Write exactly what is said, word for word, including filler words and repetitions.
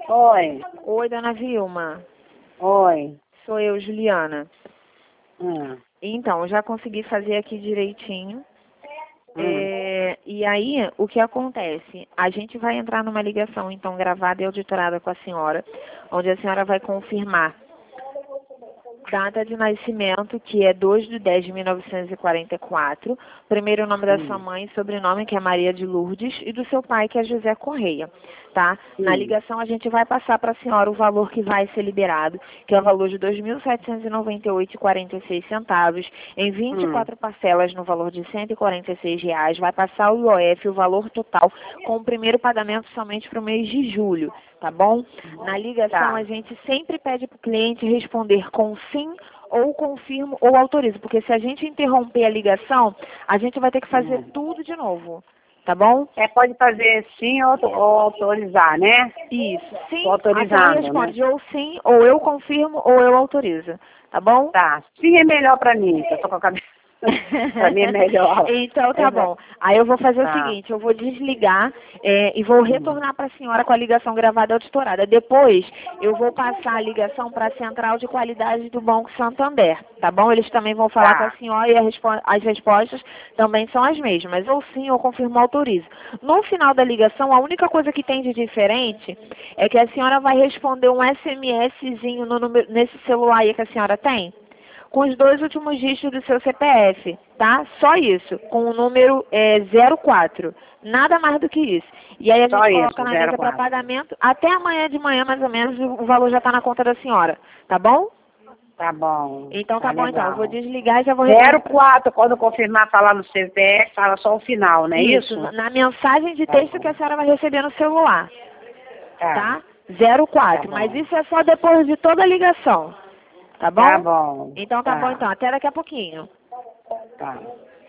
Oi. Oi, dona Vilma. Oi. Sou eu, Juliana. Hum. Então, já consegui fazer aqui direitinho. Hum. É, e aí, o que acontece? A gente vai entrar numa ligação, então, gravada e auditorada com a senhora, onde a senhora vai confirmar data de nascimento, que é dois de dez de mil novecentos e quarenta e quatro, primeiro nome da sua Hum. mãe, sobrenome, que é Maria de Lourdes, e do seu pai, que é José Correia, tá? Na Sim. ligação, a gente vai passar para a senhora o valor que vai ser liberado, que é o valor de dois mil setecentos e noventa e oito reais e quarenta e seis centavos, em vinte e quatro Hum. parcelas no valor de cento e quarenta e seis reais, vai passar o I O F, o valor total, com o primeiro pagamento somente para o mês de julho, tá bom? Na ligação, Tá. a gente sempre pede para o cliente responder com sim, ou confirmo, ou autorizo, porque se a gente interromper a ligação, a gente vai ter que fazer Hum. tudo de novo, tá bom? É, pode fazer sim ou, ou autorizar, né? Isso, sim, Tô a senhora autorizando, né? responde ou sim, ou eu confirmo, ou eu autorizo, tá bom? Tá. Sim é melhor pra mim, que eu tô com a cabeça. Pra mim é melhor. Então tá É, bom. Aí eu vou fazer o tá. seguinte, eu vou desligar é, e vou Hum. retornar para a senhora com a ligação gravada e auditorada. Depois eu vou passar a ligação para a Central de Qualidade do Banco Santander, tá bom? Eles também vão falar com a Tá. senhora e a respo as respostas também são as mesmas, ou sim, ou confirmo, autorizo. No final da ligação, a única coisa que tem de diferente é que a senhora vai responder um SMSzinho no número, nesse celular aí que a senhora tem, com os dois últimos dígitos do seu C P F, tá? Só isso, com o número é, zero quatro. Nada mais do que isso. E aí a Só gente isso, coloca na zero mesa para quatro. pagamento. Até amanhã de manhã, mais ou menos, o valor já está na conta da senhora. Tá bom? Tá bom. Então Tá tá bom, então. Eu vou legal. desligar e já vou Zero retornar. pra- quatro, quando confirmar falar no C P F, fala só o final, não é Isso, isso? na na mensagem de Tá texto que bom. a senhora vai receber no celular. Tá. Tá? zero Tá quatro. Mas bom. isso é só depois de toda a ligação. Tá Tá bom? bom. Então tá bom, Tá. então. Até daqui a pouquinho. Tá.